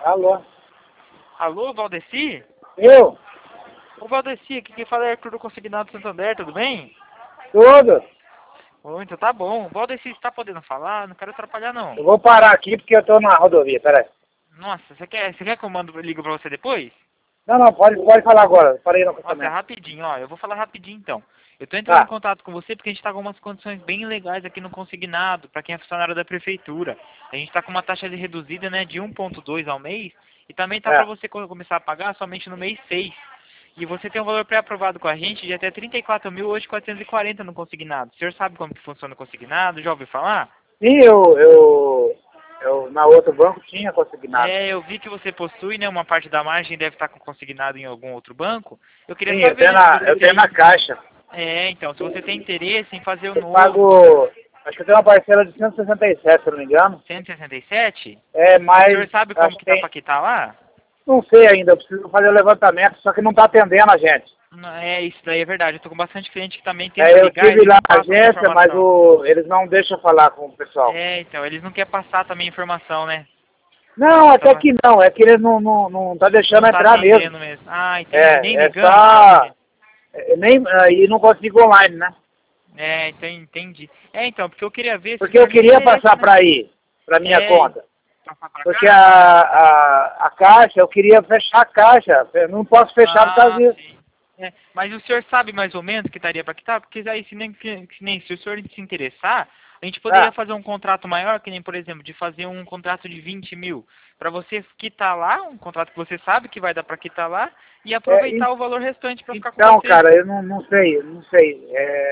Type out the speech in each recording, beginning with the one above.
Alô? Alô, Valdeci? Eu? Ô, Valdeci, aqui quem fala é Arthur do Consignado Santander, tudo bem? Tudo? Ô, então tá bom. Valdeci, você tá podendo falar? Não quero atrapalhar, não. Eu vou parar aqui porque eu tô na rodovia, peraí. Nossa, você quer que eu ligo pra você depois? Não, pode falar agora. Parei no Nossa, é acostamento. rapidinho, ó. Eu vou falar rapidinho, então. Eu tô entrando em Tá. contato com você porque a gente tá com umas condições bem legais aqui no Consignado, pra quem é funcionário da prefeitura. A gente tá com uma taxa de reduzida, né, de 1,2 ao mês, e também tá pra É. você começar a pagar somente no mês 6. E você tem um valor pré-aprovado com a gente de até 34.840 no Consignado. O senhor sabe como que funciona o Consignado? Já ouviu falar? Sim, eu na outro banco tinha consignado. É, eu vi que você possui, né, uma parte da margem deve estar consignado em algum outro banco. Eu queria Sim, saber, né, se você eu tenho na tem... caixa. É, então, se você tem interesse em fazer o Eu novo, pago, acho que eu tenho uma parcela de 167, se eu não me engano. 167, É, o mas senhor sabe como acho que que tá tem, pra quitar lá? não sei ainda, eu preciso fazer o levantamento, só que não tá atendendo a gente. Não, é, isso daí é verdade. Eu tô com bastante cliente que também tenta É, eu ligar e tive eles lá não na passam essa agência, mas informação. eles não deixam falar com o pessoal. É, então, eles não querem passar também informação, né? Não, Eu até tava... que não, é que eles não tá deixando Não tá entrar mesmo. atendendo mesmo. Ah, entendi. Nem É ligando, você só. acha? Nem, e não consigo online, né? É, então, entendi. É, então, porque eu queria ver se o Porque eu senhor tem queria interesse, passar né? para aí, para minha É, conta. passar pra Porque cá? a caixa, eu queria fechar a caixa. Eu não posso fechar por causa Ah, disso. sim. É, mas o senhor sabe mais ou menos que estaria para quitar? Porque aí, se nem se o senhor se interessar, a gente poderia Ah, fazer um contrato maior, que nem, por exemplo, de fazer um contrato de 20 mil, para você quitar lá, um contrato que você sabe que vai dar para quitar lá, e é, aproveitar o valor restante para ficar com então, você. cara, eu não sei, não sei.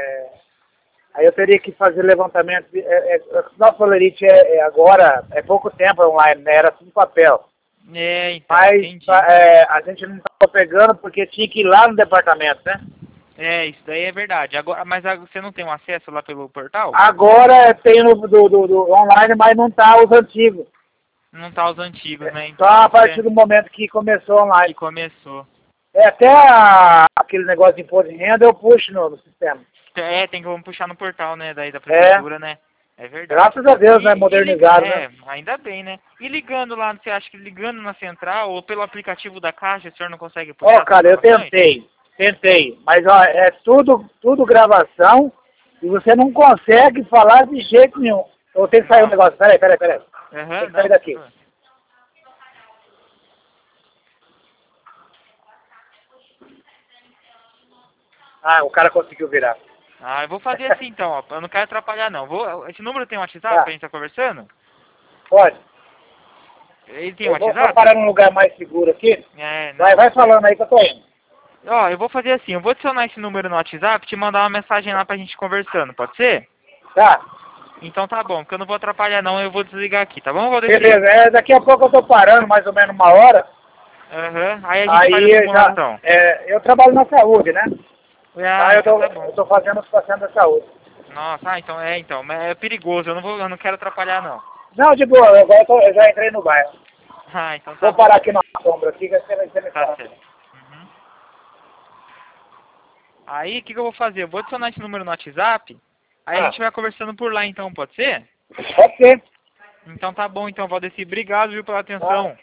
Aí eu teria que fazer levantamento. Nossa Polerite agora, é pouco tempo online, né? Era tudo papel. É, então, Mas entendi. a gente não estava pegando porque tinha que ir lá no departamento, né? É, isso daí é verdade. Agora, mas você não tem um acesso lá pelo portal? Agora tem no, do online, mas não tá os antigos. Não tá os antigos, né? Só Então, a isso que, partir do momento que começou que online. começou. Até aquele negócio de imposto de renda eu puxo no sistema. É, tem como puxar no portal, né, daí da É, prefeitura, né? É verdade. graças a Deus, né? Modernizado, né? Ainda bem, né? E ligando lá, você acha que ligando na central ou pelo aplicativo da Caixa, o senhor não consegue Ó, puxar as cara, eu informações? tentei. Mas, ó, é tudo gravação e você não consegue falar de jeito nenhum. Eu tenho que sair um Nossa. negócio. Peraí. Tem Aham, que sair não. daqui. Ah, o cara conseguiu virar. Ah, eu vou fazer assim então, ó. Eu não quero atrapalhar, não. Esse número tem um WhatsApp pra Tá, gente estar conversando? pode. Ele tem um Eu vou só WhatsApp? parar num lugar mais seguro aqui. É, não. Vai falando aí que eu tô indo. Ó, eu vou fazer assim, eu vou adicionar esse número no WhatsApp e te mandar uma mensagem lá pra gente conversando, pode ser? Tá? Então tá bom, porque eu não vou atrapalhar não, eu vou desligar aqui, tá bom, Valdeci? Beleza, daqui a pouco eu tô parando, mais ou menos uma hora. Aham, aí a gente faz a Aí simulação. eu trabalho na saúde, né? Ah, Tá, então tá bom. eu tô fazendo os pacientes da saúde. Nossa, então, mas é perigoso, eu não quero atrapalhar não. Não, de boa, eu já entrei no bairro. Ah, então tá Vou bom. parar aqui na sombra aqui, que você me Tá fala. certo. Uhum. Aí, o que eu vou fazer? Eu vou adicionar esse número no WhatsApp, aí a Ah, gente vai conversando por lá então, pode ser? pode ser. Então tá bom, então, Valdeci, obrigado, viu, pela Tá? atenção.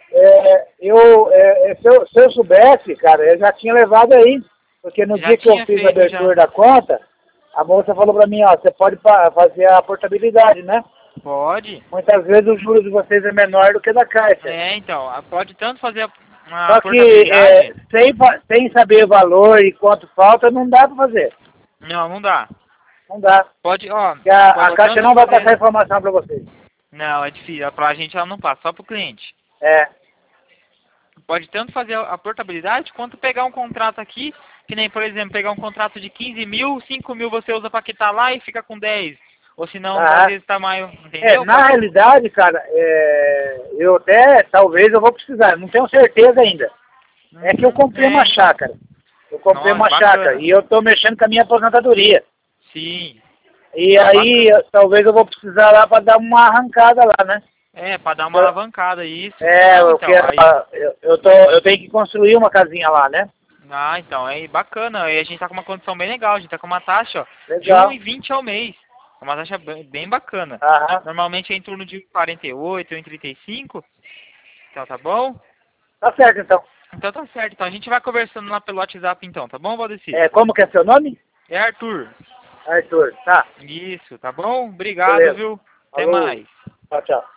Se eu soubesse, cara, eu já tinha levado aí. Porque no Já dia que eu tinha fiz a feito abertura já. da conta, a moça falou pra mim, ó, você pode fazer a portabilidade, né? Pode? Muitas vezes o juros de vocês é menor do que da Caixa. É, então, pode tanto fazer a Só que portabilidade. sem saber o valor e quanto falta, não dá pra fazer. Não, não dá. Não dá. Pode, ó, Porque a pode Caixa tanto não vai fazer. passar informação pra vocês. Não, é difícil. Pra gente ela não passa, só pro cliente. É. Pode tanto fazer a portabilidade quanto pegar um contrato aqui, que nem, por exemplo, pegar um contrato de 15 mil, 5 mil você usa pra quitar lá e fica com 10. Ou se não, às Ah, vezes tá mais, entendeu? na Pode. realidade, cara, eu até, talvez eu vou precisar, não tenho certeza ainda. É que eu Uhum, comprei uma então. chácara. Eu comprei Nossa, uma chácara bacana. e eu tô mexendo com a minha aposentadoria. Sim. E Não, aí, bacana. talvez eu vou precisar lá para dar uma arrancada lá, né? É, pra dar uma Eu- alavancada, isso. É, Não, eu então, quero, aí. eu tenho que construir uma casinha lá, né? Ah, então, aí bacana. Aí a gente tá com uma condição bem legal. A gente tá com uma taxa, ó, de Legal. 1,20 ao mês. É uma taxa bem bacana. Aham. Normalmente é em torno de 48, 1,35. comercial, tá bom? Tá certo, então. Então tá certo. Então a gente vai conversando lá pelo WhatsApp então, tá bom, Valdeci? Como que é seu nome? É Arthur. Arthur, tá. Isso, tá bom? Obrigado, Beleza. viu? Até Falou. mais. Tchau, tchau.